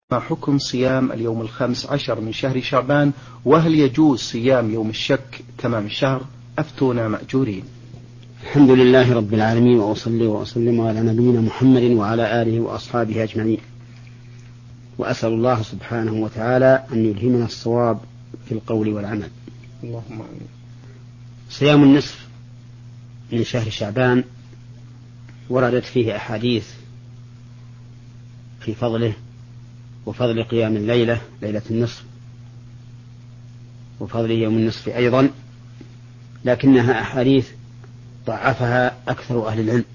ما حكم صيام اليوم 15 من شهر شعبان، وهل يجوز صيام يوم الشك تمام الشهر؟ أفتونا مأجورين. الحمد لله رب العالمين، وأصلي وأسلم على نبينا محمد وعلى آله وأصحابه أجمعين، وأسأل الله سبحانه وتعالى أن يلهمنا الصواب في القول والعمل. اللهم آمين. صيام النصف من شهر شعبان وردت فيه أحاديث في فضله وفضل قيام الليلة، ليلة النصف، وفضل يوم النصف أيضا، لكنها أحاديث ضعفها أكثر أهل العلم.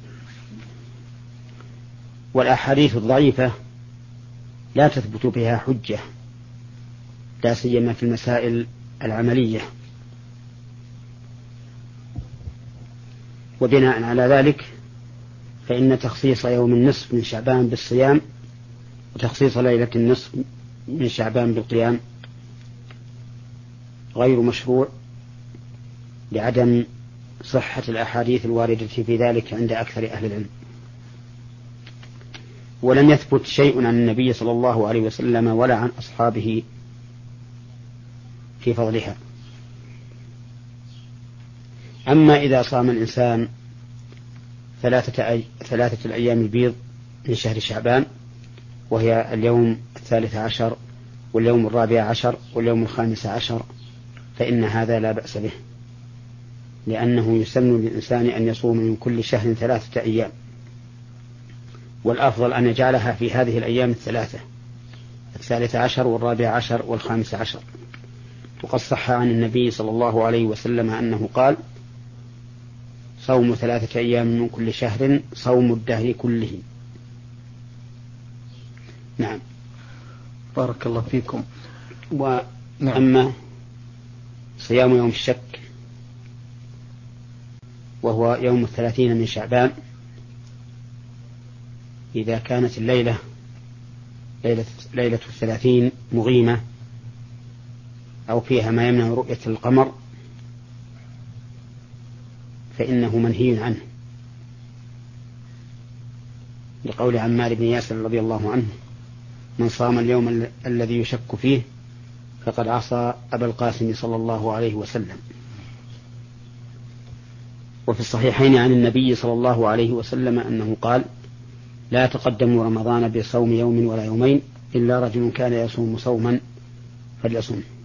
والأحاديث الضعيفة لا تثبت بها حجة، لا سيما في المسائل العملية. وبناء على ذلك فإن تخصيص يوم النصف من شعبان بالصيام وتخصيص ليلة النصف من شعبان بالقيام غير مشروع لعدم صحة الأحاديث الواردة في ذلك عند أكثر أهل العلم. ولم يثبت شيء عن النبي صلى الله عليه وسلم ولا عن أصحابه في فضلها. أما إذا صام الإنسان ثلاثة الأيام البيض من شهر شعبان، وهي اليوم 13 واليوم 14 واليوم 15، فإن هذا لا بأس به، لأنه يسن للإنسان أن يصوم من كل شهر 3 أيام، والأفضل أن يجعلها في هذه الأيام 13 و14 و15. وقد صح عن النبي صلى الله عليه وسلم أنه قال: صوم 3 أيام من كل شهر صوم الدهر كله. نعم. بارك الله فيكم. وأما صيام يوم الشك وهو يوم 30 من شعبان، إذا كانت الليلة ليلة 30 مغيمة أو فيها ما يمنع رؤية القمر فإنه منهي عنه، لقول عمار بن ياسر رضي الله عنه: من صام اليوم الذي يشك فيه فقد عصى أبا القاسم صلى الله عليه وسلم. وفي الصحيحين عن النبي صلى الله عليه وسلم أنه قال: لا تقدموا رمضان بصوم يوم ولا يومين إلا رجل كان يصوم صوما فليصوم.